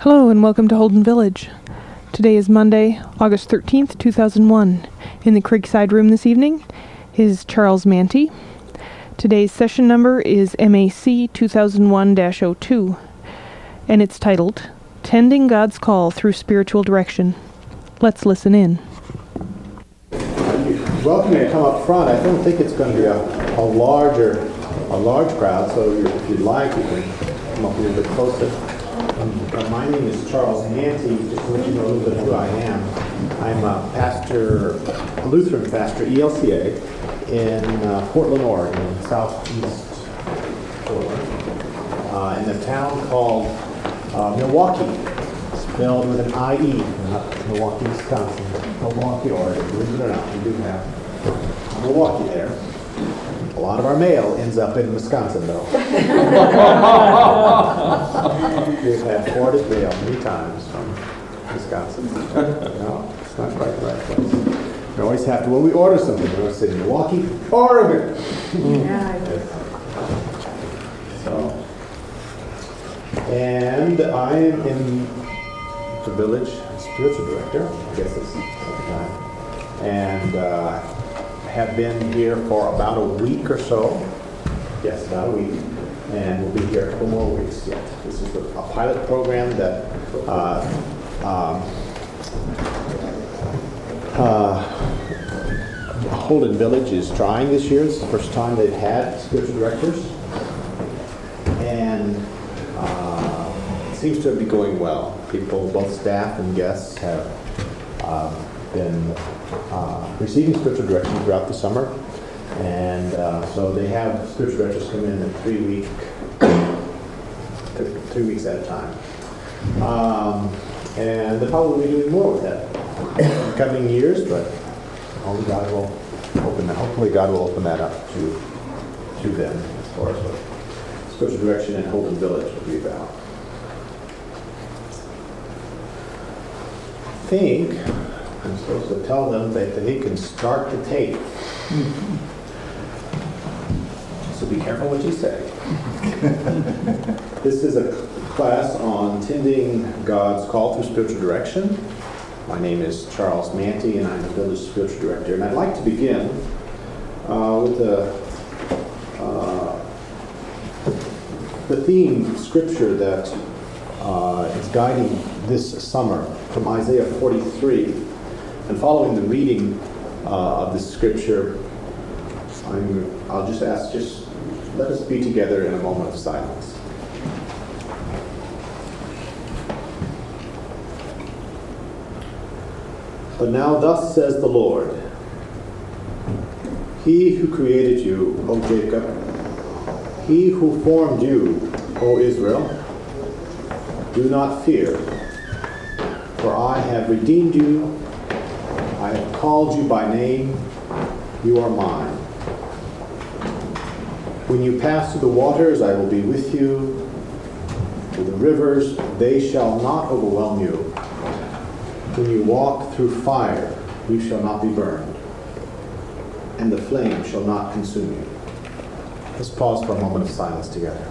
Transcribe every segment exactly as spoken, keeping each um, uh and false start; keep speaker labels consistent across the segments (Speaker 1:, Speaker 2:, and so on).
Speaker 1: Hello and welcome to Holden Village. Today is Monday, August thirteenth, two thousand one. In the Creekside Room this evening is Charles Manty. Today's session number is M A C two thousand one dash oh two, and it's titled, Tending God's Call Through Spiritual Direction. Let's listen in.
Speaker 2: Welcome you to come up front. I don't think it's going to be a, a larger, a large crowd, so if you'd like, you can come up a little bit closer. Um, my name is Charles Manty. Just to let you know a little bit who I am. I'm a pastor, a Lutheran pastor, E L C A, in uh, Portland, Oregon, southeast Portland, uh, in a town called uh, Milwaukee, spelled with an I E, not Milwaukee, Wisconsin, Milwaukee, Oregon. Believe it or not, we do have Milwaukee there. A lot of our mail ends up in Wisconsin, though. We've had forwarded mail many times from Wisconsin. No, it's not quite the right place. We always have to, when we order something, we always say Milwaukee, Oregon. Yeah. So, and I am in the village spiritual director. I guess it's at the time, and. Uh, have been here for about a week or so. Yes, about a week. And we'll be here a couple more weeks yet. This is a pilot program that uh, um, uh, Holden Village is trying this year. It's the first time they've had spiritual directors. And uh, it seems to be going well. People, both staff and guests, have uh, been Uh, receiving spiritual direction throughout the summer, and uh, so they have spiritual directors come in in three week, th- three weeks at a time, um, and they'll probably be doing more with that in coming years. But only God will open that. Hopefully, God will open that up to to them as far as what spiritual direction in Holden Village will be about. I think. I'm supposed to tell them that they can start the tape. Mm-hmm. So be careful what you say. This is a class on tending God's call through spiritual direction. My name is Charles Manty, and I'm the village spiritual director. And I'd like to begin uh, with the, uh, the theme scripture that uh, is guiding this summer from Isaiah forty-three. And following the reading uh, of this scripture, I'm, I'll just ask, just let us be together in a moment of silence. But now thus says the Lord, He who created you, O Jacob, He who formed you, O Israel, do not fear, for I have redeemed you. I have called you by name, you are mine. When you pass through the waters, I will be with you. Through the rivers, they shall not overwhelm you. When you walk through fire, you shall not be burned, and the flame shall not consume you. Let's pause for a moment of silence together.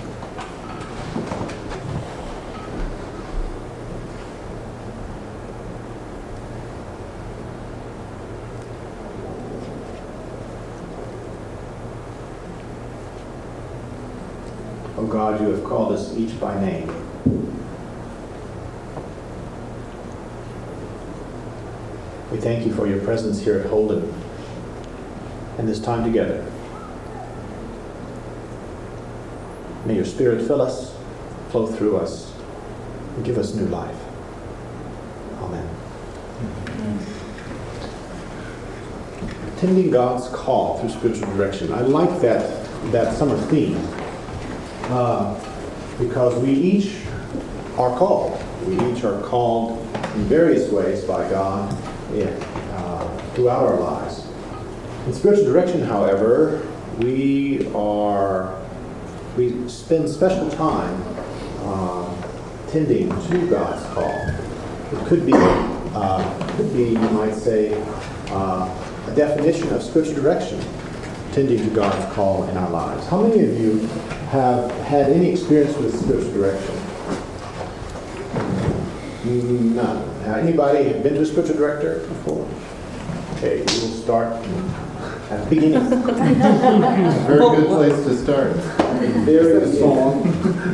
Speaker 2: O God, you have called us each by name. We thank you for your presence here at Holden and this time together. May your Spirit fill us, flow through us, and give us new life. Amen. Amen. Tending God's call through spiritual direction. I like that, that summer theme. Uh, because we each are called. We each are called in various ways by God in, uh, throughout our lives. In spiritual direction, however, we are we spend special time uh, tending to God's call. It could be, uh, could be, you might say, uh, a definition of spiritual direction. Tending to God's call in our lives. How many of you have had any experience with spiritual direction? None. Now, anybody have been to a spiritual director before? Okay, we'll start at the beginning.
Speaker 3: Very good place to start.
Speaker 2: Very good song.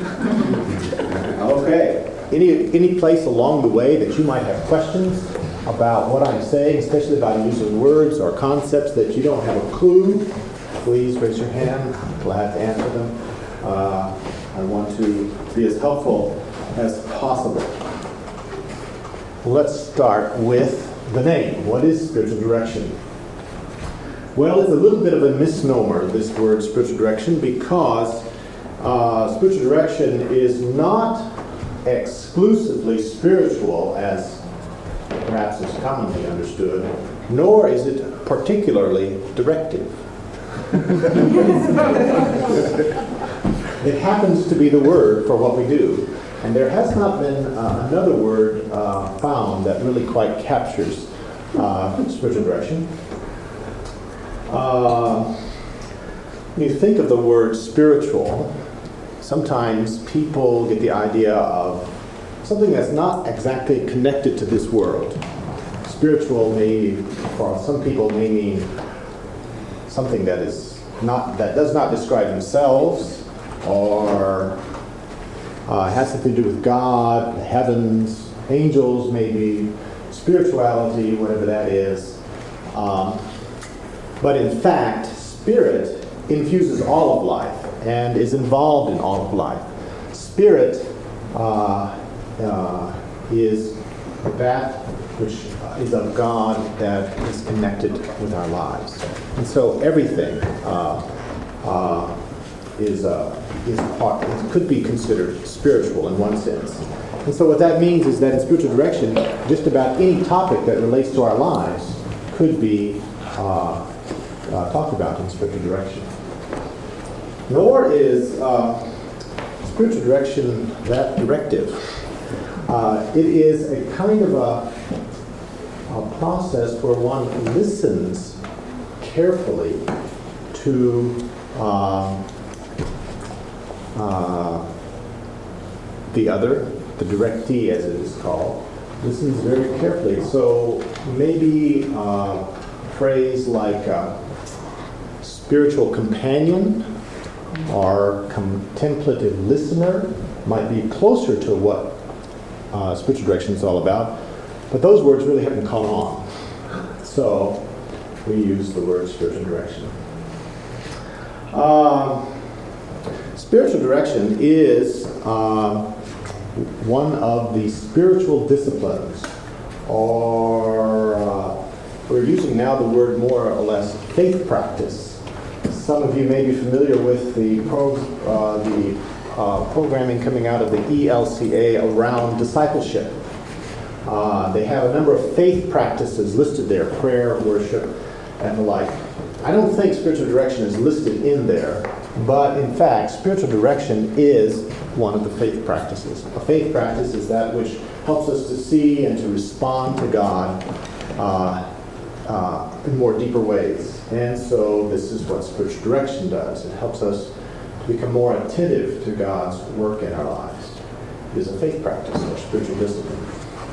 Speaker 2: Okay. Any any place along the way that you might have questions about what I'm saying, especially about using words or concepts that you don't have a clue, please raise your hand. Glad to answer them. Uh, I want to be as helpful as possible. Let's start with the name. What is spiritual direction? Well, it's a little bit of a misnomer, this word spiritual direction, because uh, spiritual direction is not exclusively spiritual as perhaps is commonly understood, nor is it particularly directive. It happens to be the word for what we do. And there has not been uh, another word uh, found that really quite captures uh, spiritual direction. Uh, when you think of the word spiritual, sometimes people get the idea of something that's not exactly connected to this world. Spiritual may, for some people, may mean something that is not that does not describe themselves, or Uh, has something to do with God, the heavens, angels maybe, spirituality, whatever that is. Um, but in fact, spirit infuses all of life and is involved in all of life. Spirit uh, uh, is that which is of God that is connected with our lives. And so everything uh, uh, is uh, is part, it could be considered spiritual in one sense. And so what that means is that in spiritual direction, just about any topic that relates to our lives could be uh, uh, talked about in spiritual direction. Nor is uh, spiritual direction that directive. Uh, it is a kind of a, a process where one listens carefully to um, Uh, the other, the directee as it is called, listens very carefully. So maybe uh, a phrase like uh, spiritual companion or contemplative listener might be closer to what uh, spiritual direction is all about, but those words really haven't caught on. So we use the word spiritual direction. Uh, Spiritual direction is uh, one of the spiritual disciplines, or uh, we're using now the word more or less faith practice. Some of you may be familiar with the, pro, uh, the uh, programming coming out of the E L C A around discipleship. Uh, they have a number of faith practices listed there, prayer, worship, and the like. I don't think spiritual direction is listed in there. But in fact, spiritual direction is one of the faith practices. A faith practice is that which helps us to see and to respond to God uh, uh, in more deeper ways. And so this is what spiritual direction does. It helps us to become more attentive to God's work in our lives. It is a faith practice or spiritual discipline.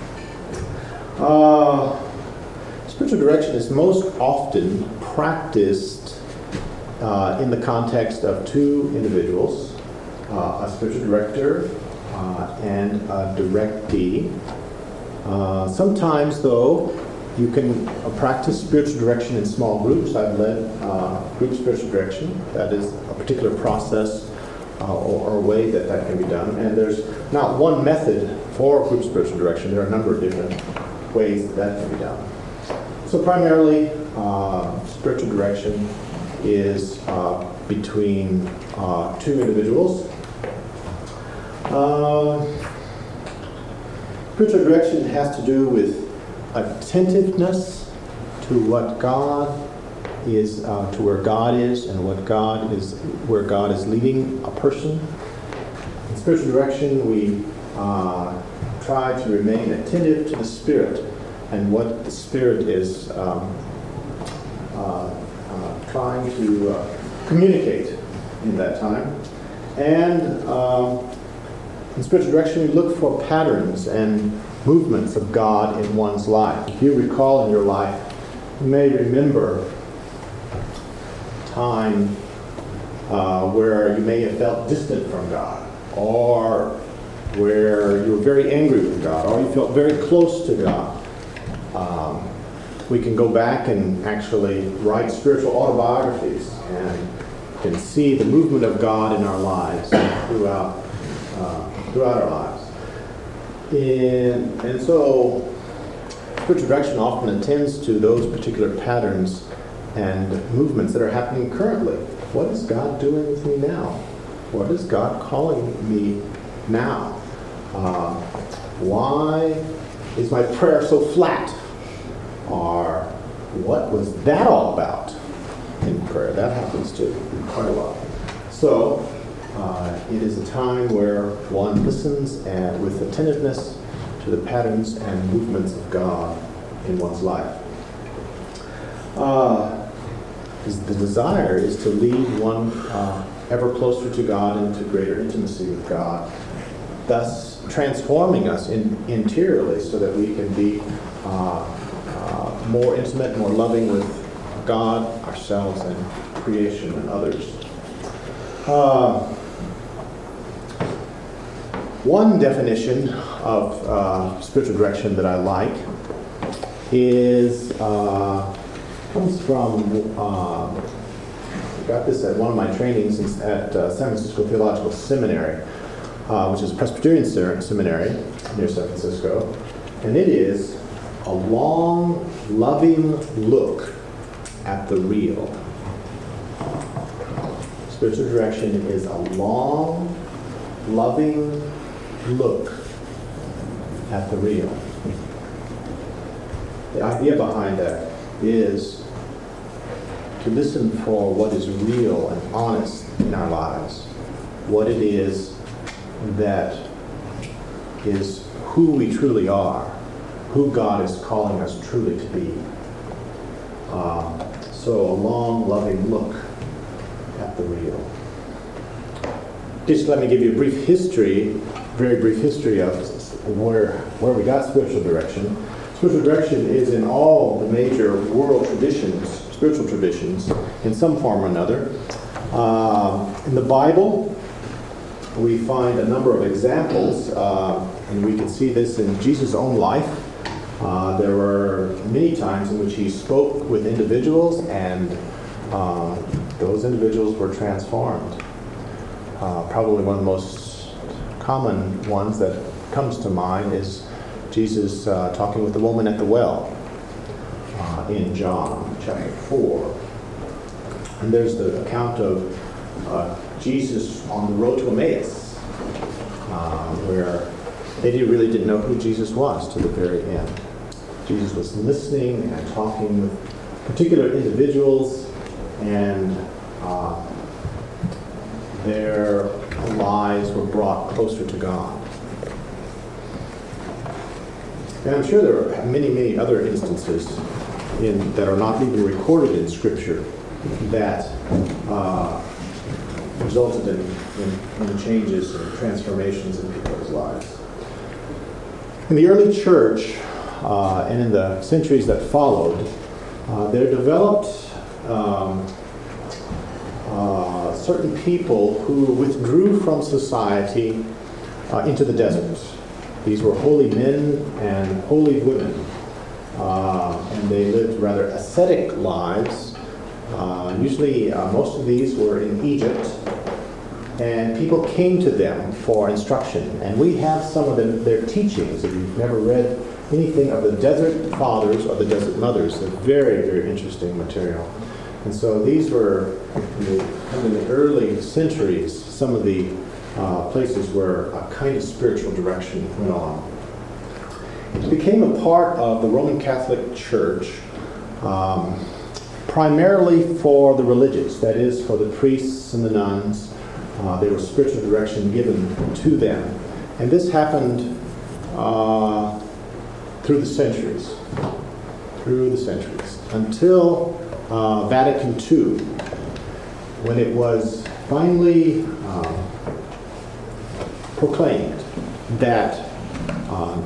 Speaker 2: Uh, spiritual direction is most often practiced Uh, in the context of two individuals, uh, a spiritual director uh, and a directee. Uh, sometimes, though, you can uh, practice spiritual direction in small groups. I've led uh, group spiritual direction. That is a particular process uh, or, or way that that can be done. And there's not one method for group spiritual direction. There are a number of different ways that that can be done. So primarily, uh, spiritual direction is uh, between uh, two individuals. Uh, spiritual direction has to do with attentiveness to what God is, uh, to where God is, and what God is, where God is leading a person. In spiritual direction, we uh, try to remain attentive to the Spirit and what the Spirit is um, uh, Uh, trying to uh, communicate in that time. And um, in spiritual direction, we look for patterns and movements of God in one's life. If you recall in your life, you may remember a time uh, where you may have felt distant from God, or where you were very angry with God, or you felt very close to God. Um, we can go back and actually write spiritual autobiographies and can see the movement of God in our lives throughout uh, throughout our lives. In, and so spiritual direction often attends to those particular patterns and movements that are happening currently. What is God doing with me now? What is God calling me now? Uh, why is my prayer so flat? Or what was that all about in prayer? That happens too quite a lot. So uh, it is a time where one listens and with attentiveness to the patterns and movements of God in one's life. Uh, the desire is to lead one uh, ever closer to God and to greater intimacy with God, thus transforming us in, interiorly so that we can be uh, uh, more intimate, more loving with God, ourselves, and creation and others. Uh, one definition of uh, spiritual direction that I like is uh, comes from uh, I got this at one of my trainings at uh, San Francisco Theological Seminary, uh, which is a Presbyterian seminary near San Francisco, and it is a long, loving look at the real. Spiritual direction is a long, loving look at the real. The idea behind that is to listen for what is real and honest in our lives, what it is that is who we truly are, who God is calling us truly to be. Uh, so a long, loving look at the real. Just let me give you a brief history, very brief history of where where we got spiritual direction. Spiritual direction is in all the major world traditions, spiritual traditions, in some form or another. Uh, in the Bible, we find a number of examples, uh, and we can see this in Jesus' own life. Uh, there were many times in which he spoke with individuals, and uh, those individuals were transformed. Uh, probably one of the most common ones that comes to mind is Jesus uh, talking with the woman at the well uh, in John chapter four. And there's the account of uh, Jesus on the road to Emmaus, uh, where they didn't, really didn't know who Jesus was to the very end. Jesus was listening and talking with particular individuals, and uh, their lives were brought closer to God. And I'm sure there are many, many other instances in, that are not even recorded in Scripture that uh, resulted in, in, in changes and transformations in people's lives. In the early church, uh, and in the centuries that followed, uh, there developed um, uh, certain people who withdrew from society uh, into the desert. These were holy men and holy women, uh, and they lived rather ascetic lives. Uh, usually, uh, most of these were in Egypt, and people came to them for instruction. And we have some of them, their teachings. If you've never read anything of the Desert Fathers or the Desert Mothers, they're very, very interesting material. And so these were, in the, in the early centuries, some of the uh, places where a kind of spiritual direction went on. It became a part of the Roman Catholic Church, um, primarily for the religious, that is, for the priests and the nuns. Uh, there was spiritual direction given to them. And this happened uh, through the centuries, through the centuries, until uh, Vatican Two, when it was finally uh, proclaimed that uh,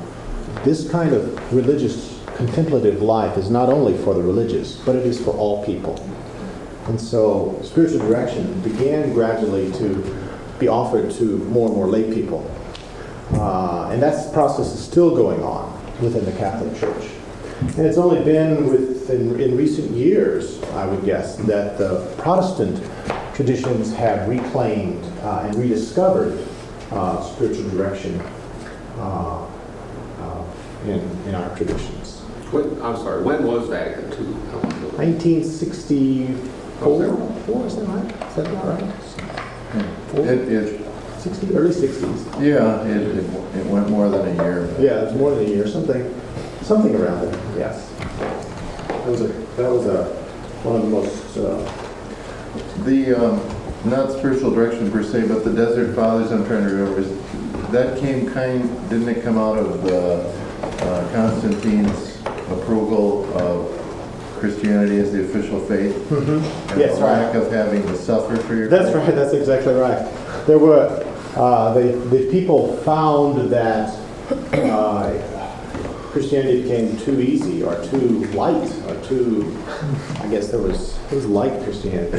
Speaker 2: this kind of religious contemplative life is not only for the religious, but it is for all people. And so spiritual direction began gradually to be offered to more and more lay people. Uh, and that process is still going on within the Catholic Church. And it's only been within, in recent years, I would guess, that the Protestant traditions have reclaimed uh, and rediscovered uh, spiritual direction uh, uh, in, in our traditions.
Speaker 4: When, I'm sorry, when was Vatican two?
Speaker 2: nineteen sixty-four, four, is that right? Is that right? Four?
Speaker 3: It, it,
Speaker 2: sixty, early sixties.
Speaker 3: yeah, it, it, it went more than a year.
Speaker 2: Yeah, it was more than a year, something, something around there. Yes, that was a that was a one of the most. Uh,
Speaker 3: The, um, not spiritual direction per se, but the Desert Fathers, I'm trying to remember, is, that came kind, didn't it come out of the, uh, Constantine's approval of Christianity as the official faith?
Speaker 2: mm-hmm.
Speaker 3: And
Speaker 2: Yes,
Speaker 3: the
Speaker 2: right.
Speaker 3: lack of having to suffer for your
Speaker 2: That's
Speaker 3: faith?
Speaker 2: right. That's exactly right. There were uh, the the people found that uh, Christianity became too easy or too light or too. I guess there was it was light Christianity,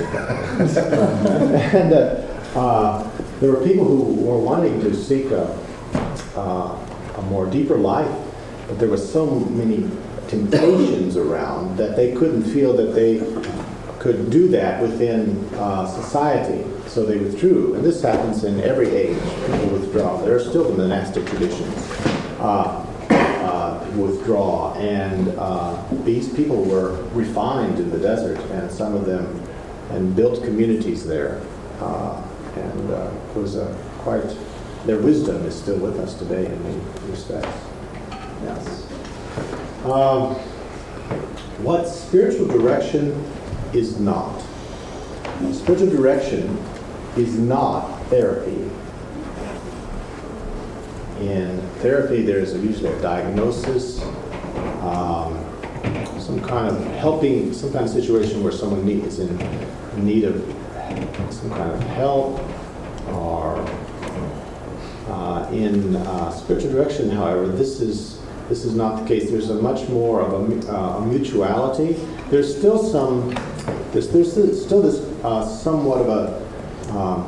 Speaker 2: and uh, uh, there were people who were wanting to seek a uh, a more deeper life, but there were so many temptations around that they couldn't feel that they could do that within uh, society, so they withdrew. And this happens in every age. People withdraw. There are still the monastic traditions. Uh, uh, withdraw, and uh, these people were refined in the desert, and some of them, and built communities there. Uh, and uh, it was a quite. Their wisdom is still with us today in many respects. Yes. Um, what spiritual direction is not. Spiritual direction is not therapy. In therapy, there is usually a diagnosis, um, some kind of helping, some kind of situation where someone need, is in need of some kind of help, or uh, in uh, spiritual direction, however, this is this is not the case. There's a much more of a, uh, a mutuality. There's still some. There's, there's still this uh, somewhat of a, um,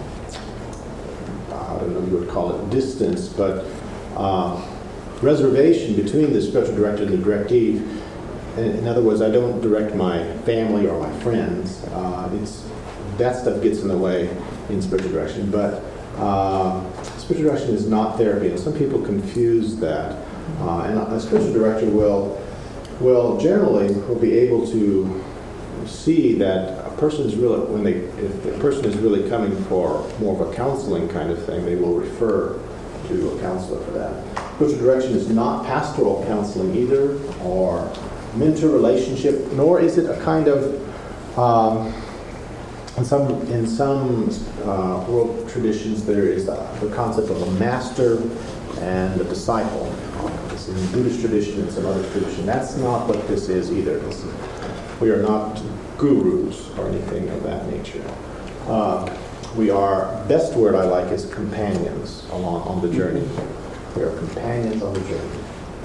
Speaker 2: I don't know if you would call it distance, but uh, reservation between the spiritual director and the directee. In, in other words, I don't direct my family or my friends. Uh, it's that stuff gets in the way in spiritual direction, but uh, spiritual direction is not therapy, and some people confuse that. Uh, and a spiritual director will, will generally will be able to see that a person is really, when they, if the person is really coming for more of a counseling kind of thing, they will refer to a counselor for that. Spiritual direction is not pastoral counseling either, or mentor relationship, nor is it a kind of, um, in some in some uh, world traditions, there is the, the concept of a master and a disciple. It's in the Buddhist tradition and some other tradition. That's not what this is either. This is, we are not gurus or anything of that nature. Uh, we are, best word I like is companions along on the journey. We are companions on the journey.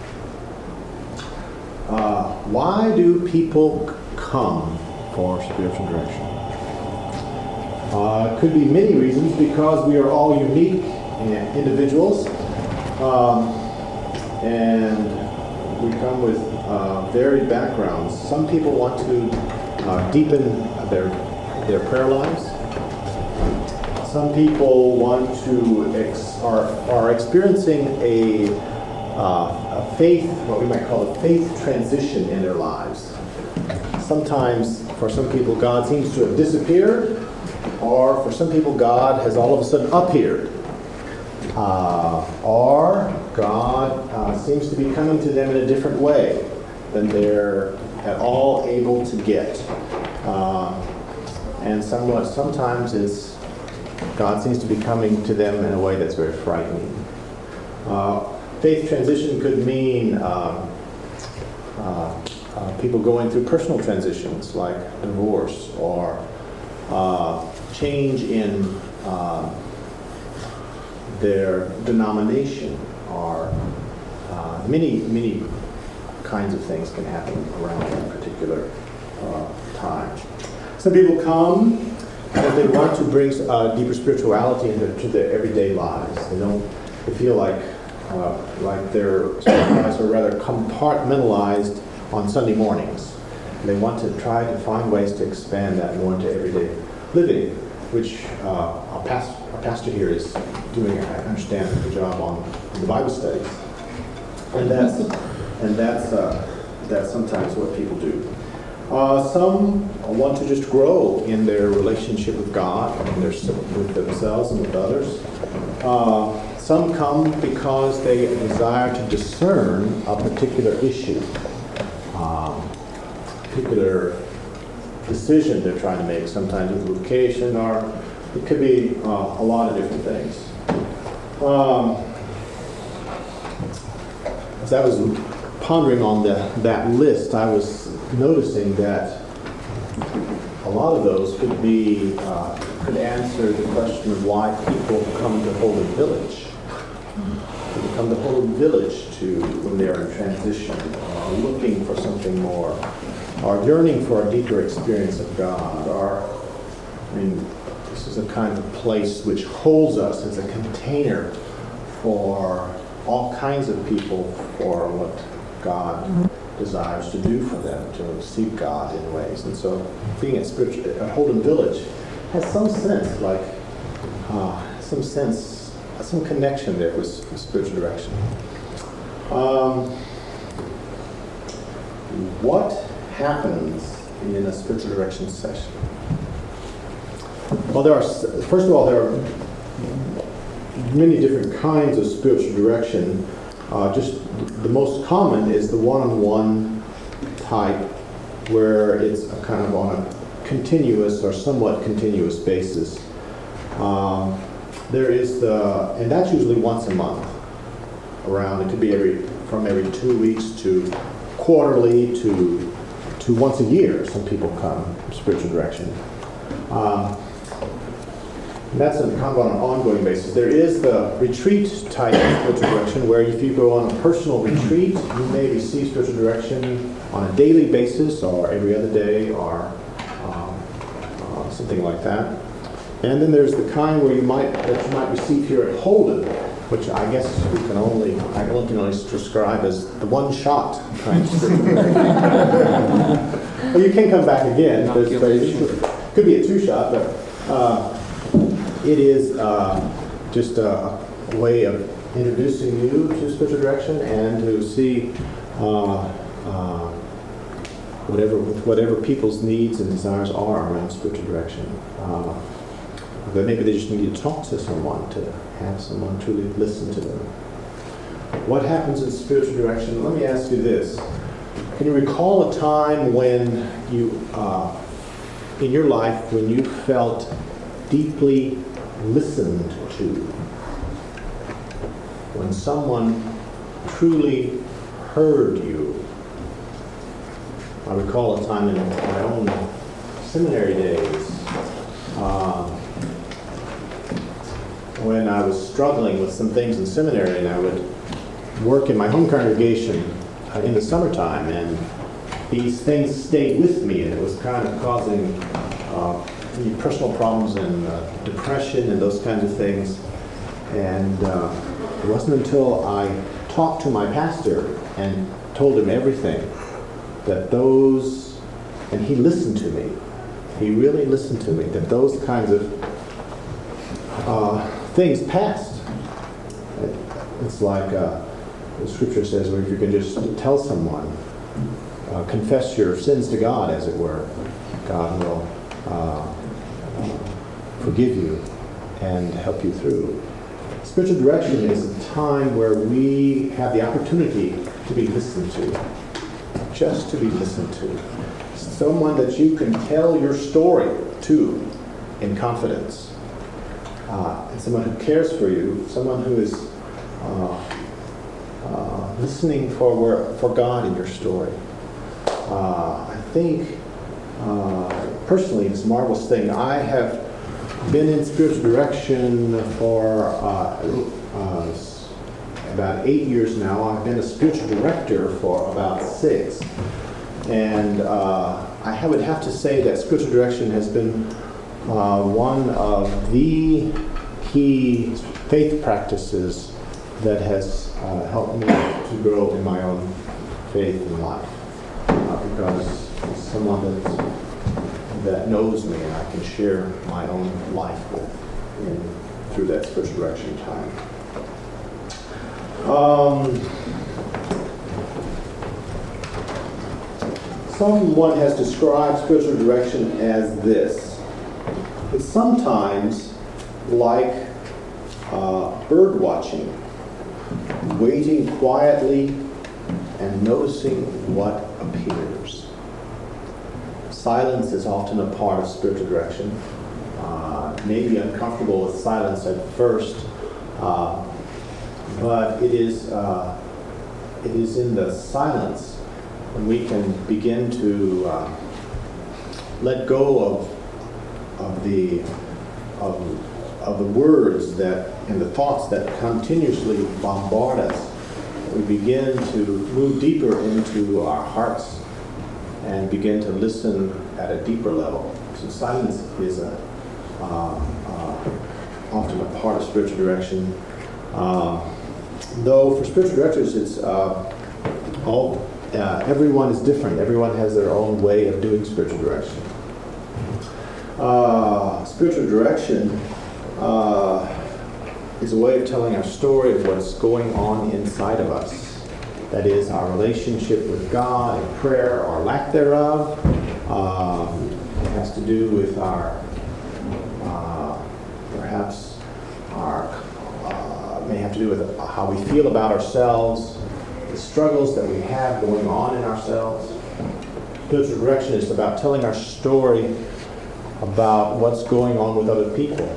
Speaker 2: Uh, why do people come for spiritual direction? Uh, it could be many reasons, because we are all unique individuals, um, and we come with uh, varied backgrounds. Some people want to uh, deepen their their prayer lives. Some people want to ex- are are experiencing a uh, a faith, what we might call a faith transition in their lives. Sometimes, for some people, God seems to have disappeared, or for some people, God has all of a sudden appeared. Uh, or God uh, seems to be coming to them in a different way than they're at all able to get. Uh, and somewhat, sometimes it's God seems to be coming to them in a way that's very frightening. Uh, faith transition could mean uh, uh, uh, people going through personal transitions like divorce, or uh, change in uh, their denomination, or uh, many, many kinds of things can happen around that particular uh, time. Some people come because they want to bring uh, deeper spirituality into to their everyday lives. They don't. They feel like uh, like their lives are rather compartmentalized on Sunday mornings. They want to try to find ways to expand that more into everyday living, which uh, our, past, our pastor here is doing, I understand, a good job on the Bible studies. And that's and that's uh, that's sometimes what people do. Uh, some want to just grow in their relationship with God, and their, with themselves and with others. Uh, some come because they desire to discern a particular issue, um, particular decision they're trying to make, sometimes with vocation, or it could be uh, a lot of different things. Um, as I was pondering on the, that list, I was noticing that a lot of those could be, uh, could answer the question of why people come to Holy Village. They come to Holy Village to, when they're in transition, or looking for something more, or yearning for a deeper experience of God, or, I mean, this is a kind of place which holds us as a container for all kinds of people for what God desires to do for them, to seek God in ways. And so being at spiritual, at Holden Village has some sense, like, uh, some sense, some connection there with, with spiritual direction. Um, what happens in a spiritual direction session? Well, there are, first of all, there are many different kinds of spiritual direction. Uh, just the most common is the one-on-one type, where it's a kind of on a continuous or somewhat continuous basis. Um, there is the, and that's usually once a month. Around, it could be every from every two weeks to quarterly to to once a year. Some people come spiritual direction. Um, And that's a, kind of on an ongoing basis. There is the retreat type of spiritual direction, where if you go on a personal retreat, you may receive spiritual direction on a daily basis, or every other day, or um, uh, something like that. And then there's the kind where you might that you might receive here at Holden, which I guess we can only I can only describe as the one-shot kind of spiritual direction. Well, you can come back again. There's, there's, could be a two-shot, but. Uh, It is uh, just a, a way of introducing you to spiritual direction and to see uh, uh, whatever whatever people's needs and desires are around spiritual direction. Uh, but maybe they just need to talk to someone, to have someone truly listen to them. What happens in spiritual direction? Let me ask you this. Can you recall a time when you, uh, in your life, when you felt deeply listened to, when someone truly heard you? I recall a time in my own seminary days uh, when I was struggling with some things in seminary, and I would work in my home congregation uh, in the summertime, and these things stayed with me, and it was kind of causing uh, personal problems and uh, depression and those kinds of things. And uh, it wasn't until I talked to my pastor and told him everything that those, and he listened to me. He really listened to me, that those kinds of uh, things passed. It, it's like uh, the scripture says, where if you can just tell someone, uh, confess your sins to God, as it were, God will uh, forgive you and help you through. Spiritual direction is a time where we have the opportunity to be listened to, just to be listened to. Someone that you can tell your story to in confidence. Uh, and someone who cares for you, someone who is uh, uh, listening for where, for God in your story. Uh, I think, uh, personally, it's a marvelous thing. I have been in spiritual direction for uh, uh, about eight years now. I've been a spiritual director for about six. And uh, I would have to say that spiritual direction has been uh, one of the key faith practices that has uh, helped me to grow in my own faith and life. Uh, because it's someone that, that knows me and I can share my own life with in, through that spiritual direction time. Um, someone has described spiritual direction as this. It's sometimes like uh, bird watching, waiting quietly and noticing what appears. Silence is often a part of spiritual direction. Uh, maybe uncomfortable with silence at first, uh, but it is uh, it is in the silence when we can begin to uh, let go of of the of, of the words that and the thoughts that continuously bombard us. We begin to move deeper into our hearts and begin to listen at a deeper level. So silence is a, uh, uh, often a part of spiritual direction. Uh, though for spiritual directors, it's uh, all uh, everyone is different. Everyone has their own way of doing spiritual direction. Uh, spiritual direction uh, is a way of telling our story of what's going on inside of us. That is, our relationship with God and prayer or lack thereof. Um, it has to do with our, uh, perhaps, our, uh, may have to do with how we feel about ourselves, the struggles that we have going on in ourselves. Spiritual direction is about telling our story about what's going on with other people.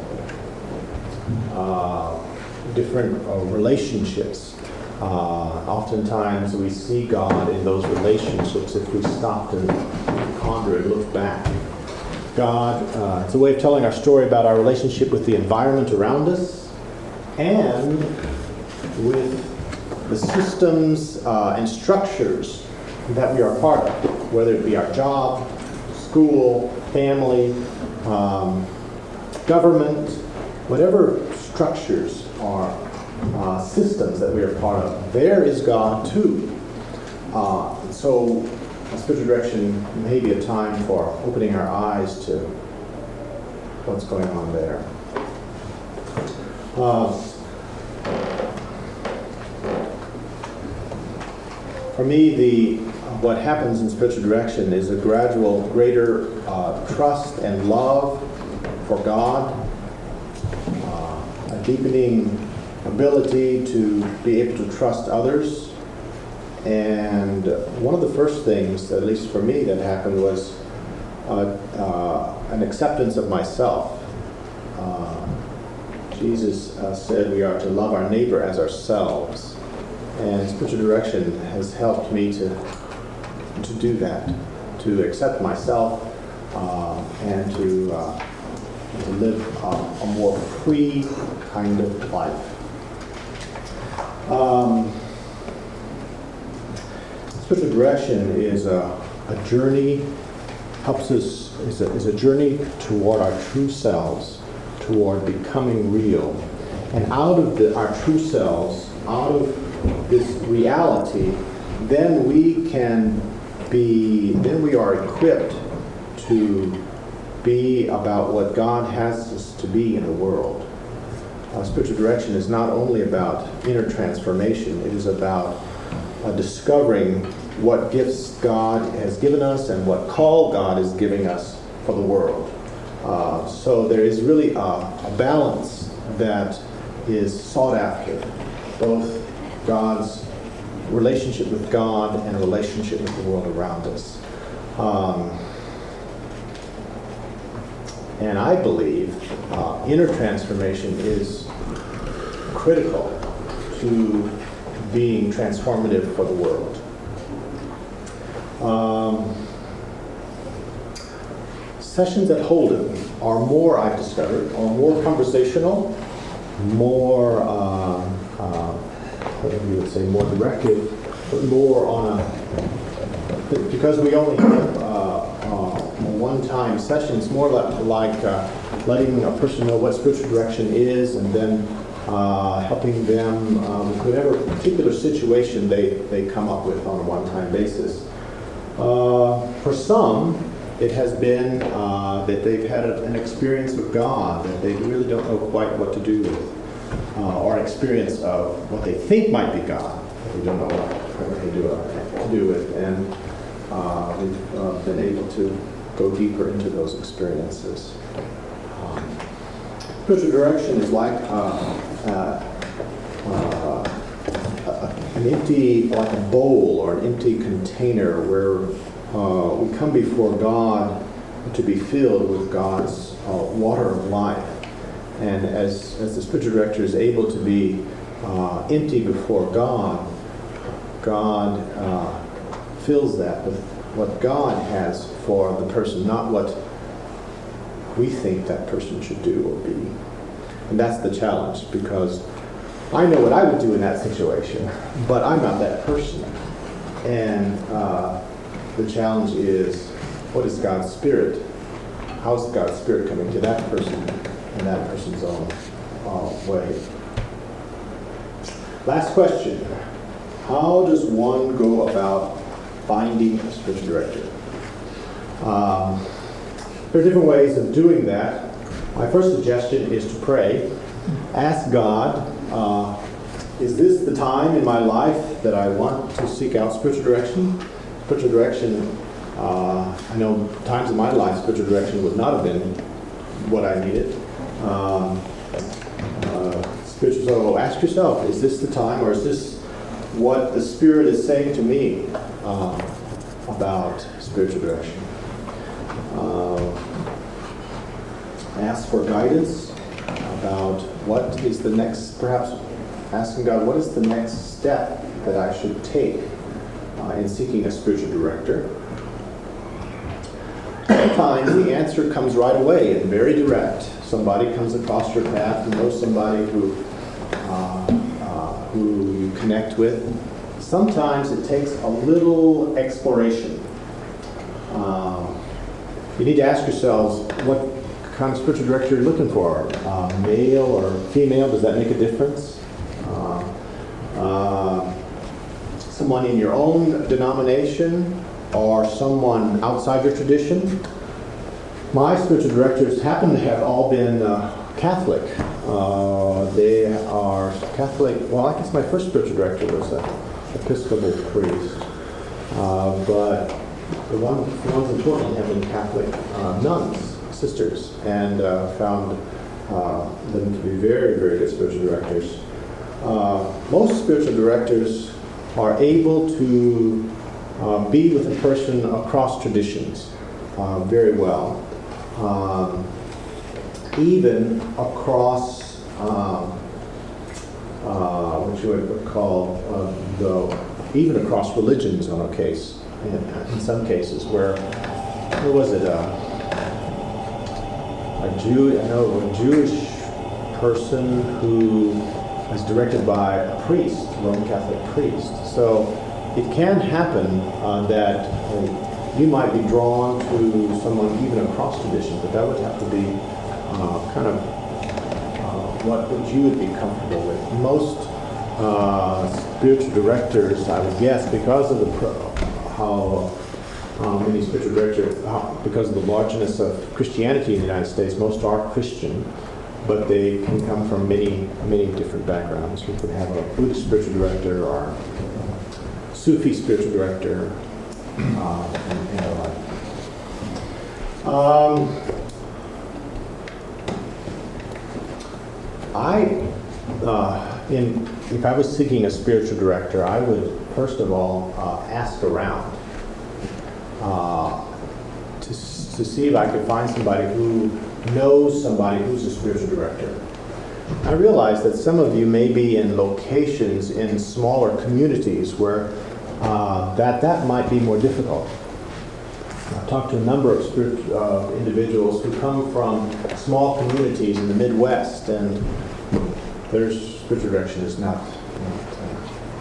Speaker 2: Uh, different uh, relationships. Uh, oftentimes we see God in those relationships if we stopped and ponder and look back. God, uh, it's a way of telling our story about our relationship with the environment around us and with the systems uh, and structures that we are part of, whether it be our job, school, family, um, government, whatever structures or uh, systems that we are part of. There is God too. Uh, so a spiritual direction may be a time for opening our eyes to what's going on there. Uh, for me, the what happens in spiritual direction is a gradual greater uh, trust and love for God, a deepening ability to be able to trust others. And one of the first things, at least for me, that happened was uh, uh, an acceptance of myself. Uh, Jesus uh, said we are to love our neighbor as ourselves. And spiritual direction has helped me to, to do that, to accept myself uh, and to uh, to live uh, a more free kind of life. Um, spiritual direction is a, a journey, helps us, is a, is a journey toward our true selves, toward becoming real. And out of the, our true selves, out of this reality, then we can be, then we are equipped to be about what God has us to be in the world. Uh, spiritual direction is not only about inner transformation, it is about uh, discovering what gifts God has given us and what call God is giving us for the world. Uh, so there is really a, a balance that is sought after, both God's relationship with God and a relationship with the world around us. Um, And I believe uh, inner transformation is critical to being transformative for the world. Um, sessions at Holden are more, I've discovered, are more conversational, more uh, uh, say more directive, but more on a, because we only have uh, uh, one-time sessions, more like, like uh, letting a person know what spiritual direction is, and then uh, helping them um, with whatever particular situation they, they come up with on a one-time basis. Uh, for some, it has been uh, that they've had a, an experience with God that they really don't know quite what to do with, uh, or an experience of what they think might be God, but they don't know what, what they do, uh, to do with, and uh, we've uh, been able to go deeper into those experiences. Um, spiritual direction is like uh, uh, uh, an empty, like a bowl or an empty container where uh, we come before God to be filled with God's uh, water of life. And as, as the spiritual director is able to be uh, empty before God, God uh, fills that with what God has for the person, not what we think that person should do or be. And that's the challenge, because I know what I would do in that situation, but I'm not that person. And uh, the challenge is, what is God's Spirit? How's God's Spirit coming to that person in that person's own uh, way? Last question. How does one go about finding a spiritual director? Um, there are different ways of doing that. My first suggestion is to pray. Ask God, uh, is this the time in my life that I want to seek out spiritual direction? Spiritual direction, uh, I know times in my life spiritual direction would not have been what I needed. Um, uh, spiritual, so ask yourself, is this the time, or is this what the Spirit is saying to me um, about spiritual direction? Uh, ask for guidance about what is the next, perhaps asking God, what is the next step that I should take uh, in seeking a spiritual director? Sometimes the answer comes right away and very direct. Somebody comes across your path, you know somebody who uh, uh, who you connect with. Sometimes it takes a little exploration. Um, you need to ask yourselves what kind of spiritual director you're looking for. Uh, male or female, does that make a difference? Uh, uh, someone in your own denomination or someone outside your tradition? My spiritual directors happen to have all been uh, Catholic. Uh, they are Catholic. Well, I guess my first spiritual director was an Episcopal priest. Uh, but the, one, the ones important have been Catholic uh, nuns, sisters, and uh, found uh, them to be very, very good spiritual directors. Uh, most spiritual directors are able to uh, be with a person across traditions uh, very well. Um, even across um, uh, what you would call uh, the even across religions on a case, in, in some cases where where was it uh, a Jew I know a Jewish person who was directed by a priest, a Roman Catholic priest. So it can happen uh, that uh, you might be drawn to someone even across traditions, but that would have to be uh, kind of uh, what, what you would be comfortable with. Most uh, spiritual directors, I would guess, because of the pro, how uh, many spiritual directors, how, because of the largeness of Christianity in the United States, most are Christian, but they can come from many, many different backgrounds. You could have a Buddhist spiritual director or a Sufi spiritual director. Uh, and, and the like. Um, I, uh, in if I was seeking a spiritual director, I would first of all uh, ask around uh, to to see if I could find somebody who knows somebody who's a spiritual director. I realize that some of you may be in locations in smaller communities where Uh, that that might be more difficult. I've talked to a number of spirit, uh, individuals who come from small communities in the Midwest, and their spiritual direction is not, not uh,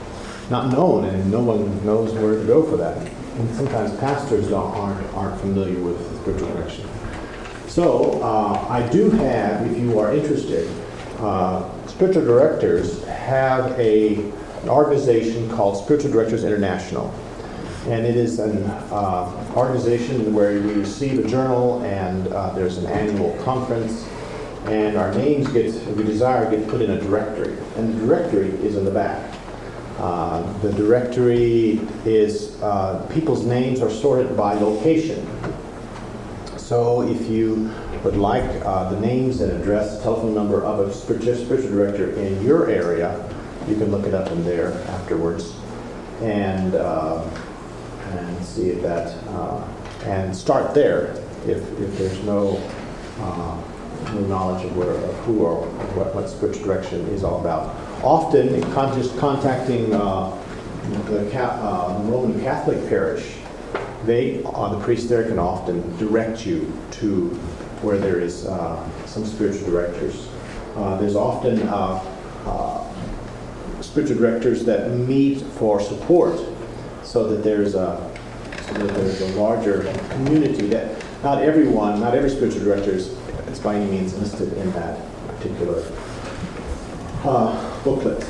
Speaker 2: not known, and no one knows where to go for that. And sometimes pastors don't, aren't, aren't familiar with spiritual direction. So uh, I do have, if you are interested, uh, spiritual directors have a, an organization called Spiritual Directors International. And it is an uh, organization where we receive a journal, and uh, there's an annual conference, and our names get, if we desire, get put in a directory. And the directory is in the back. Uh, the directory is, uh, people's names are sorted by location. So if you would like uh, the names and address, telephone number of a spiritual, spiritual director in your area, you can look it up in there afterwards. And uh, and see if that, uh, and start there if, if there's no, uh, no knowledge of, where, of who or what, what spiritual direction is all about. Often, in con- just contacting uh, the, Ca- uh, the Roman Catholic parish, they, uh, the priest there can often direct you to where there is uh, some spiritual directors. Uh, there's often uh, uh, spiritual directors that meet for support, so that there's a so that there's a larger community. That not everyone, not every spiritual director is, is by any means listed in that particular uh, booklet.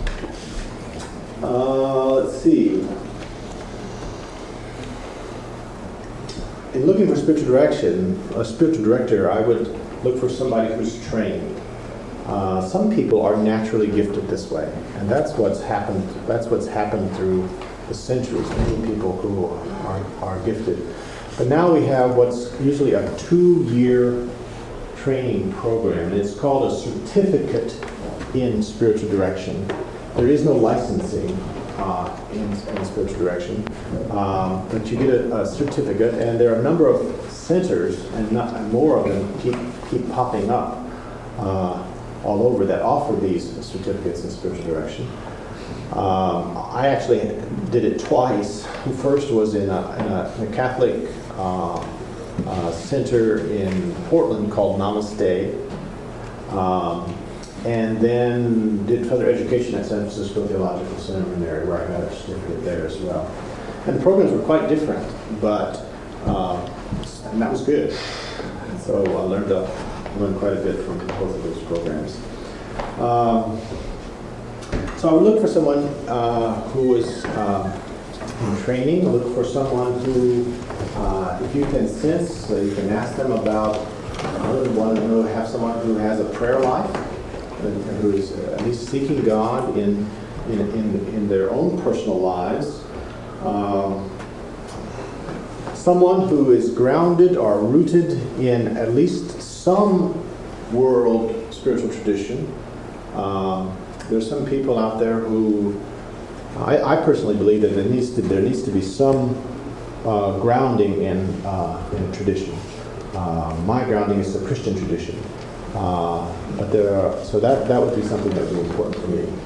Speaker 2: Uh, let's see. In looking for spiritual direction, a spiritual director, I would look for somebody who's trained. Uh, some people are naturally gifted this way, and that's what's happened. That's what's happened through the centuries, many people who are, are gifted. But now we have what's usually a two-year training program, and it's called a certificate in spiritual direction. There is no licensing uh, in, in spiritual direction, um, but you get a, a certificate, and there are a number of centers, and, not, and more of them keep, keep popping up uh, all over that offer these certificates in spiritual direction. Um, I actually did it twice. First was in a, in a, in a Catholic uh, uh, center in Portland called Namaste, um, and then did further education at San Francisco Theological Seminary, where I got a certificate there as well. And the programs were quite different, but uh, and that was good. And so I learned, a, learned quite a bit from both of those programs. Um, So I would look for someone uh, who is uh, in training. Look for someone who, uh, if you can sense, so you can ask them about, I would want to know, have someone who has a prayer life, and who is at least seeking God in in, in, in their own personal lives. Um, someone who is grounded or rooted in at least some world spiritual tradition. Um, There's some people out there who, I, I personally believe that there needs to there needs to be some uh, grounding in uh, in tradition. Uh, my grounding is the Christian tradition, uh, but there are, so that that would be something that would be important for me.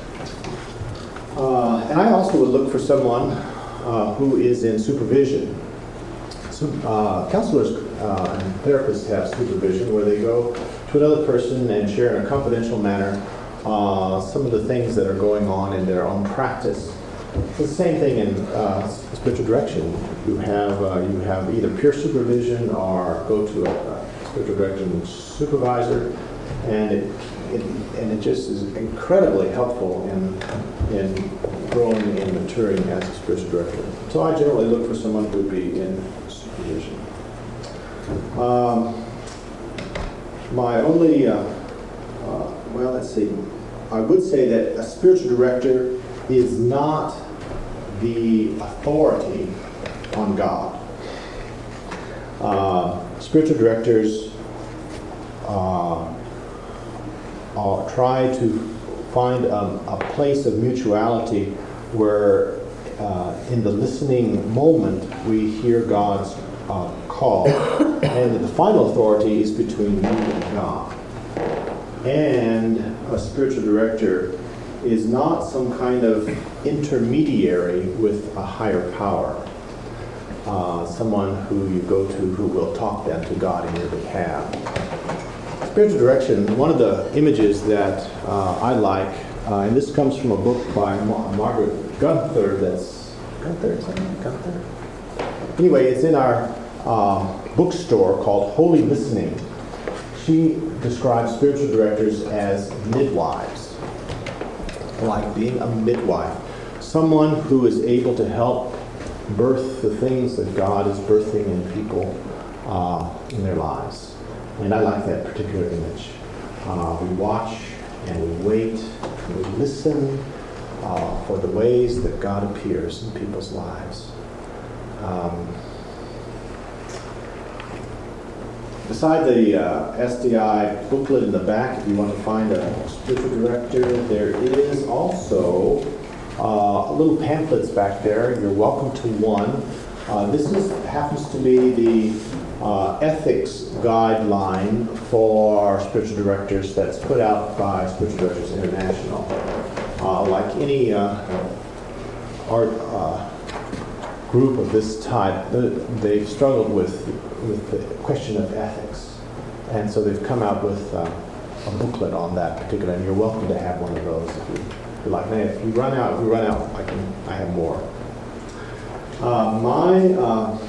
Speaker 2: Uh, and I also would look for someone uh, who is in supervision. So, uh, counselors uh, and therapists have supervision where they go to another person and share in a confidential manner Uh, some of the things that are going on in their own practice. It's the same thing in uh, spiritual direction. You have uh, you have either peer supervision or go to a, a spiritual direction supervisor, and it, it and it just is incredibly helpful in in growing and maturing as a spiritual director. So I generally look for someone who would be in supervision. Um, my only uh, uh, well, let's see. I would say that a spiritual director is not the authority on God. Uh, spiritual directors uh, uh, try to find um, a place of mutuality where uh, in the listening moment we hear God's uh, call, and the final authority is between you and God. And a spiritual director is not some kind of intermediary with a higher power. Uh, someone who you go to who will talk then to God in your behalf. Spiritual direction, one of the images that uh, I like, uh, and this comes from a book by Ma- Margaret Gunther. That's Gunther. Is that right? Gunther. Anyway, it's in our uh, bookstore called Holy Listening. She describes spiritual directors as midwives, like being a midwife, someone who is able to help birth the things that God is birthing in people uh, in their lives. And I like that particular image. Uh, we watch and we wait and we listen uh, for the ways that God appears in people's lives. Um, beside the uh, S D I booklet in the back, if you want to find a spiritual director, there is also uh, little pamphlets back there. You're welcome to one. Uh, this is, happens to be the uh, ethics guideline for spiritual directors that's put out by Spiritual Directors International. Uh, like any uh, art uh, group of this type, they've struggled with, with the question of ethics. And so they've come out with uh, a booklet on that particular, and you're welcome to have one of those if you, if you like. Now, if we run out, if we run out, I can, I have more. Uh, my uh,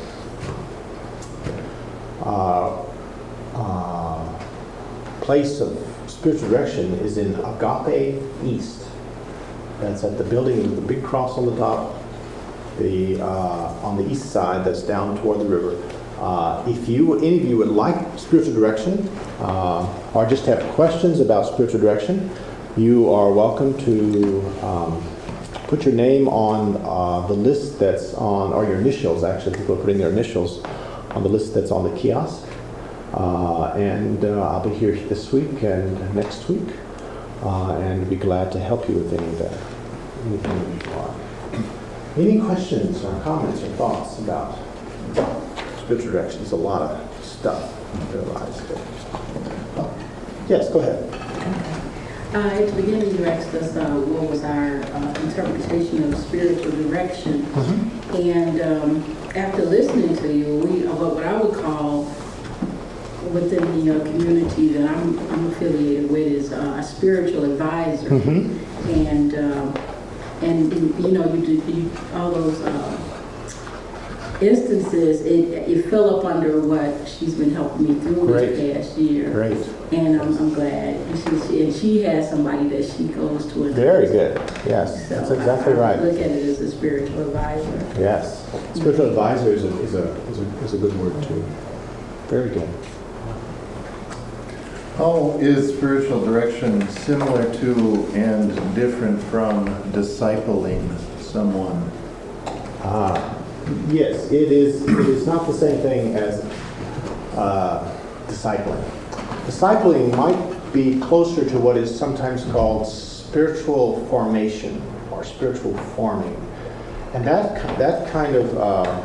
Speaker 2: uh, uh, place of spiritual direction is in Agape East. That's at the building with the big cross on the top, the uh, on the east side that's down toward the river. Uh, if you, any of you would like spiritual direction uh, or just have questions about spiritual direction, you are welcome to um, put your name on uh, the list that's on, or your initials actually, people are putting their initials on the list that's on the kiosk. Uh, and uh, I'll be here this week and next week, uh, and be glad to help you with any of that. Anything that you want. Any questions or comments or thoughts about spiritual direction? There's a lot of stuff to realize. Oh, yes, go ahead.
Speaker 5: Uh, at the beginning, you asked us uh, what was our uh, interpretation of spiritual direction. Mm-hmm. And um, after listening to you, we uh, what I would call within the uh, community that I'm, I'm affiliated with is uh, a spiritual advisor. Mm-hmm. And um, and you know you do you, all those uh, instances. It it fell up under what she's been helping me through
Speaker 2: Great.
Speaker 5: this past year.
Speaker 2: Great. And
Speaker 5: I'm, I'm glad. And she, and she has somebody that she goes to.
Speaker 2: Very good. Yes, so that's exactly
Speaker 5: I, I
Speaker 2: right.
Speaker 5: Look at it as a spiritual advisor.
Speaker 2: Yes, spiritual advisor is a is a is a, is a good word too. Very good.
Speaker 3: How is spiritual direction similar to and different from discipling someone?
Speaker 2: Ah, yes, it is. It is not the same thing as uh, discipling. Discipling might be closer to what is sometimes called spiritual formation or spiritual forming, and that that kind of uh,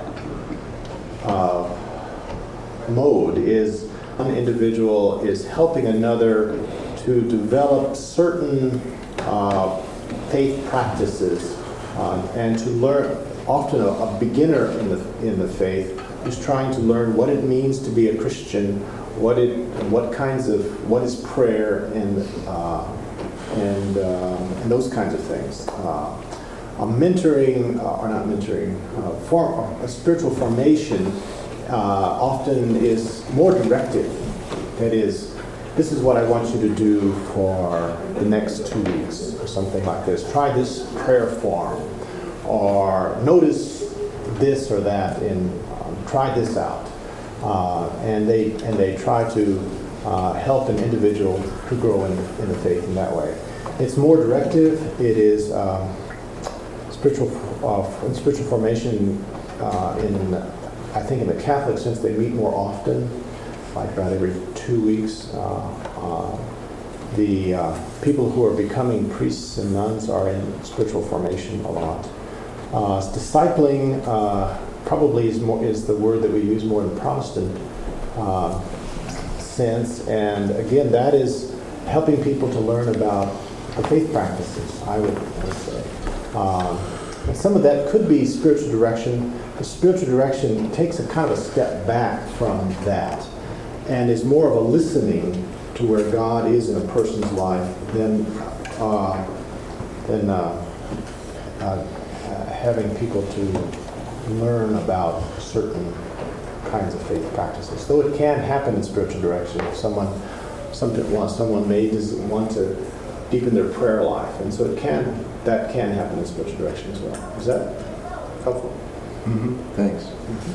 Speaker 2: uh, mode is. One individual is helping another to develop certain uh, faith practices uh, and to learn. Often a, a beginner in the in the faith is trying to learn what it means to be a Christian, what it, what kinds of, what is prayer, and uh, and um, and those kinds of things. Uh, a mentoring, uh, or not mentoring, uh, form, a spiritual formation. Uh, often is more directive. That is, this is what I want you to do for the next two weeks or something like this. Try this prayer form, or notice this or that, and um, try this out. Uh, and they and they try to uh, help an individual to grow in, in the faith in that way. It's more directive. It is um, spiritual uh, spiritual formation uh, in. I think in the Catholic sense, they meet more often, like about every two weeks. Uh, uh, the uh, people who are becoming priests and nuns are in spiritual formation a lot. Uh, discipling uh, probably is more is the word that we use more in the Protestant uh, sense, and again, that is helping people to learn about the faith practices. I would, I would say, um, and some of that could be spiritual direction. The spiritual direction takes a kind of a step back from that and is more of a listening to where God is in a person's life than uh, than uh, uh, having people to learn about certain kinds of faith practices. Though it can happen in spiritual direction. If someone, something, well, someone may just want to deepen their prayer life, and so it can, that can happen in spiritual direction as well. Is that helpful?
Speaker 3: Mm-hmm. Thanks.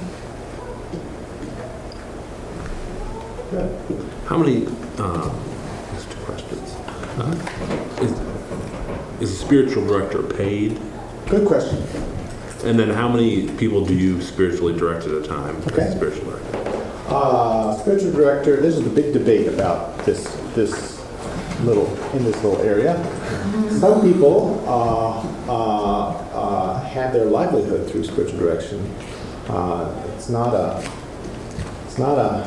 Speaker 2: Good.
Speaker 4: How many, uh, that's two questions. Uh, is, is a spiritual director paid?
Speaker 2: Good question.
Speaker 4: And then how many people do you spiritually direct at a time
Speaker 2: Okay.
Speaker 4: as a spiritual director?
Speaker 2: Uh, spiritual director, this is the big debate about this this little, in this little area. Some people uh, uh, uh, have their livelihood through spiritual direction. Uh, it's not a, it's not a,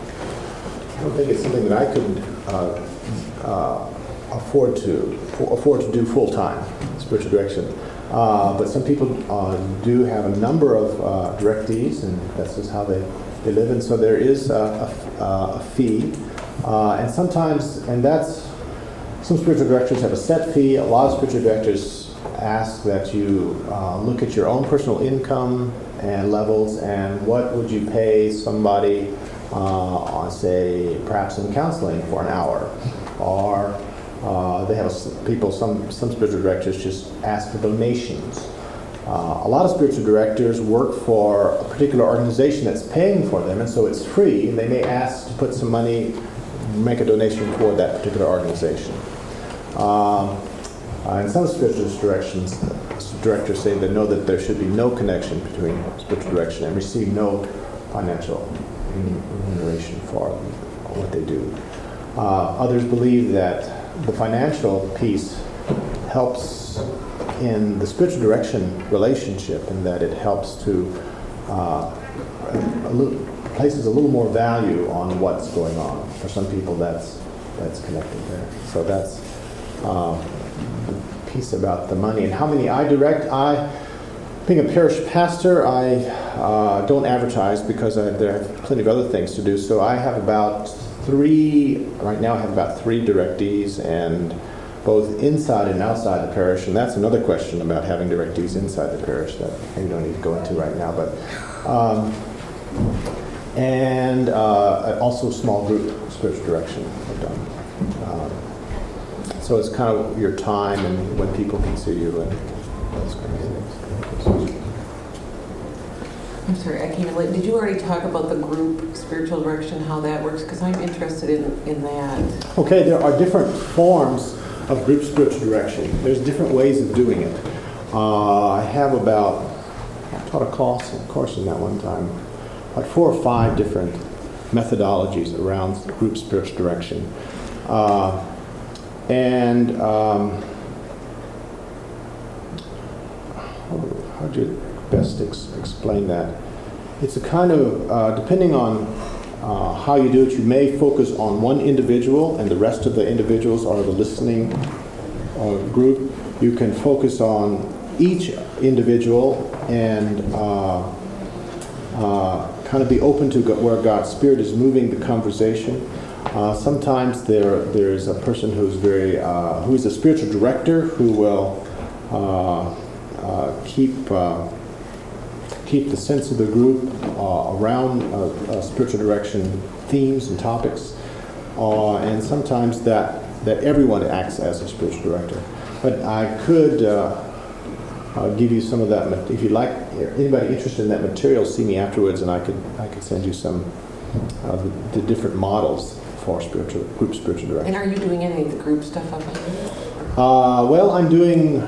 Speaker 2: I don't think it's something that I could uh, uh, afford to, afford to do full time, spiritual direction. Uh, but some people uh, do have a number of uh, directees, and that's just how they, they live. And so there is a, a, a fee. Uh, and sometimes, and that's, some spiritual directors have a set fee. A lot of spiritual directors ask that you uh, look at your own personal income and levels and what would you pay somebody uh, on, say, perhaps in counseling for an hour. Or Uh, they have people, some, some spiritual directors just ask for donations. Uh, a lot of spiritual directors work for a particular organization that's paying for them, and so it's free, and they may ask to put some money, make a donation toward that particular organization. Um, uh, and some spiritual directions, directors say they know that there should be no connection between spiritual direction and receive no financial remuneration for what they do. Uh, others believe that the financial piece helps in the spiritual direction relationship, in that it helps to uh, a little, places a little more value on what's going on. For some people, that's that's connected there. So that's uh, the piece about the money and how many I direct. I, being a parish pastor, I uh, don't advertise because I, there are plenty of other things to do. So I have about Three, right now I have about three directees, and both inside and outside the parish, and that's another question about having directees inside the parish that we don't need to go into right now, but um, and uh, also small group spiritual direction I've done. Um, so it's kind of your time and when people can see you and those kind of things.
Speaker 6: I'm sorry, I came in late. Did you already talk about the group spiritual direction, how that works? Because I'm interested in, in that.
Speaker 2: Okay, there are different forms of group spiritual direction. There's different ways of doing it. Uh, I have about, I taught a course, a course in that one time, about four or five different methodologies around group spiritual direction. Uh, and um, how, how do you best ex- explain that? It's a kind of, uh, depending on uh, how you do it, you may focus on one individual and the rest of the individuals are the listening uh, group. You can focus on each individual and uh, uh, kind of be open to go- where God's Spirit is moving the conversation. Uh, sometimes there there's a person who's very, uh, who is a spiritual director who will uh, uh, keep uh, keep the sense of the group uh, around uh, uh, spiritual direction themes and topics, uh, and sometimes that that everyone acts as a spiritual director. But I could uh, uh, give you some of that ma- if you'd like. Anybody interested in that material, see me afterwards, and I could I could send you some of the, the different models for spiritual group spiritual direction.
Speaker 6: And are you doing any of the group stuff up here?
Speaker 2: Uh, well, I'm doing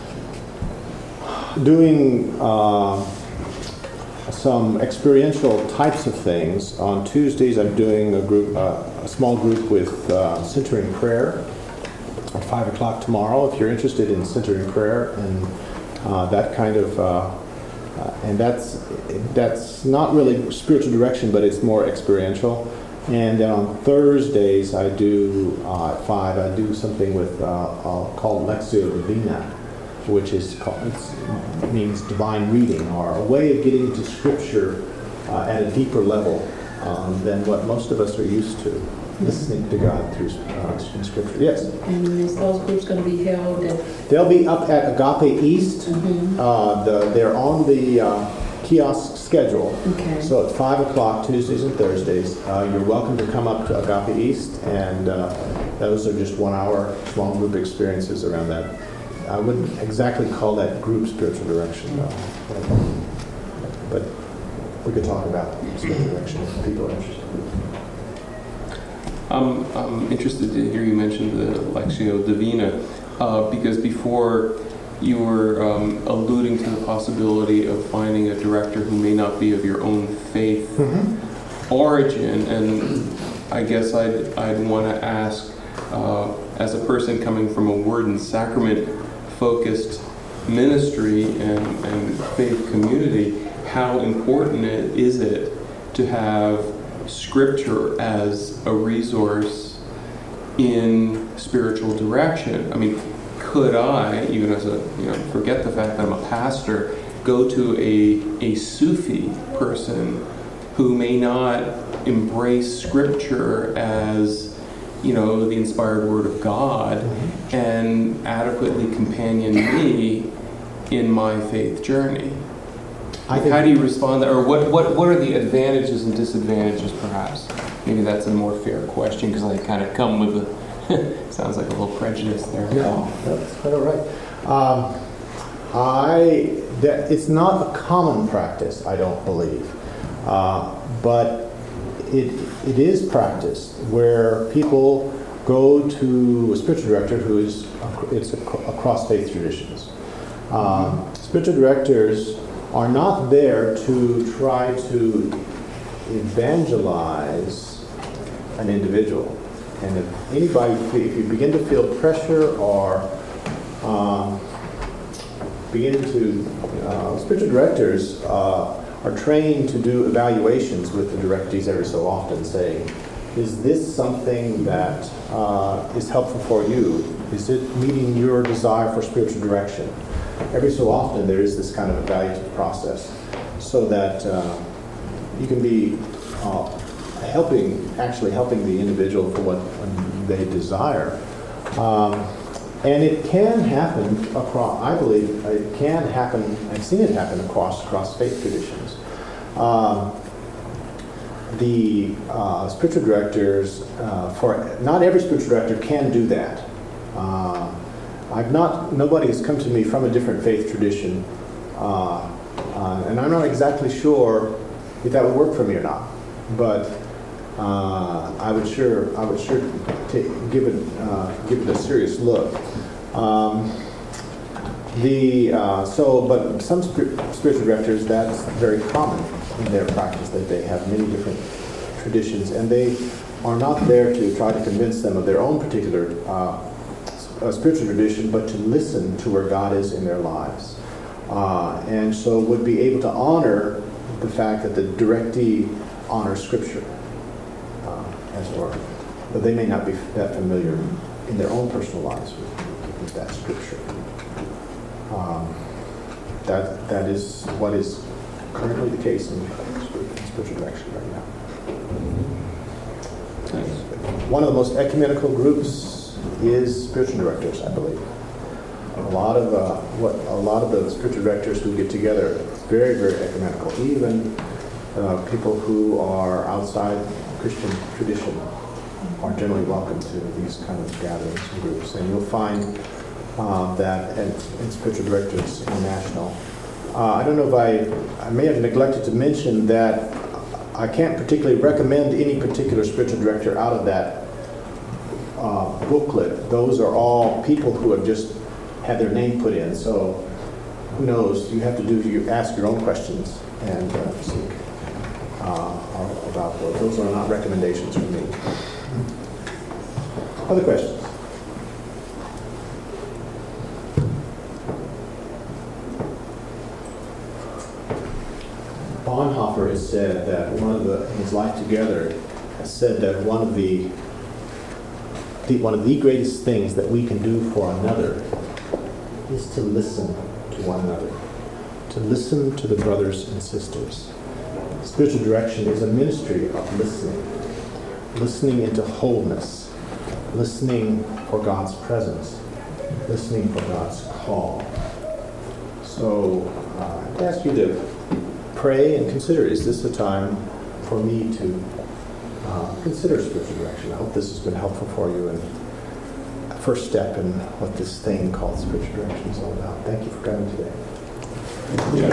Speaker 2: doing. Uh, some experiential types of things. On Tuesdays, I'm doing a group, uh, a small group with uh, centering prayer at five o'clock tomorrow. If you're interested in centering prayer and uh, that kind of, uh, uh, and that's that's not really spiritual direction, but it's more experiential. And then on Thursdays, I do uh, at five. I do something with uh, uh, called Lectio Divina, which is called, it's, it means divine reading, or a way of getting to Scripture uh, at a deeper level um, than what most of us are used to. listening to God through uh, in Scripture. Yes.
Speaker 5: And is those groups going to be held at?
Speaker 2: They'll be up at Agape East.
Speaker 5: Mhm.
Speaker 2: Uh, the, they're on the uh, kiosk schedule.
Speaker 5: Okay.
Speaker 2: So at five o'clock Tuesdays and Thursdays. Uh, you're welcome to come up to Agape East, and uh, those are just one-hour small group experiences around that. I wouldn't exactly call that group spiritual direction, though. But we could talk about spiritual direction if people are interested.
Speaker 7: I'm, I'm interested to hear you mention the Lectio Divina, uh, because before you were um, alluding to the possibility of finding a director who may not be of your own faith mm-hmm. origin, and I guess I'd, I'd want to ask, uh, as a person coming from a word and sacrament-focused ministry and, and faith community, how important it, is it to have Scripture as a resource in spiritual direction? I mean, could I, even as a, you know, forget the fact that I'm a pastor, go to a, a Sufi person who may not embrace Scripture as, you know, the inspired Word of God mm-hmm. and adequately companion me in my faith journey? I think How do you respond to that? Or what, what, what are the advantages and disadvantages, perhaps? Maybe that's a more fair question, because I kind of come with a, sounds like a little prejudice there.
Speaker 2: No, that's quite all right. Um, I, that, it's not a common practice, I don't believe. Uh, but it it is practiced where people go to a spiritual director who is, it's across faith traditions. Um, spiritual directors are not there to try to evangelize an individual. And if anybody, if you begin to feel pressure or um, begin to, uh, spiritual directors uh, are trained to do evaluations with the directees every so often, saying, is this something that uh, is helpful for you? Is it meeting your desire for spiritual direction? Every so often there is this kind of evaluative process so that uh, you can be uh, helping, actually helping the individual for what they desire. Um, and it can happen across, I believe, it can happen, I've seen it happen across, across faith traditions. Um, the uh, spiritual directors, uh, for not every spiritual director can do that. Uh, I've not, nobody has come to me from a different faith tradition, uh, uh, and I'm not exactly sure if that would work for me or not. But uh, I would sure, I would sure take, give it, uh, give it a serious look. Um, the uh, so, but some spir- spiritual directors, that's very common in their practice, that they have many different traditions, and they are not there to try to convince them of their own particular uh, uh, spiritual tradition, but to listen to where God is in their lives. Uh, and so would be able to honor the fact that the directee honors Scripture, uh, as it were. But they may not be that familiar in their own personal lives with, with that Scripture. Um, that that is what is currently the case in, in spiritual direction right now. One of the most ecumenical groups is spiritual directors, I believe. A lot of uh, what a lot of the spiritual directors who get together, very, very ecumenical. Even uh, people who are outside Christian tradition are generally welcome to these kind of gatherings and groups. And you'll find uh, that in, in Spiritual Directors International. Uh, I don't know if I, I may have neglected to mention that I can't particularly recommend any particular spiritual director out of that uh, booklet. Those are all people who have just had their name put in. So who knows? You have to do you ask your own questions and uh, seek uh, about those. Those are not recommendations from me. Other questions? Bonhoeffer has said that one of the, in his Life Together, has said that one of the, the one of the greatest things that we can do for another is to listen to one another, to listen to the brothers and sisters. Spiritual direction is a ministry of listening. listening into wholeness, listening for God's presence, listening for God's call. So uh, I ask you to pray and consider, is this a time for me to uh, consider spiritual direction? I hope this has been helpful for you and a first step in what this thing called spiritual direction is all about. Thank you for coming today.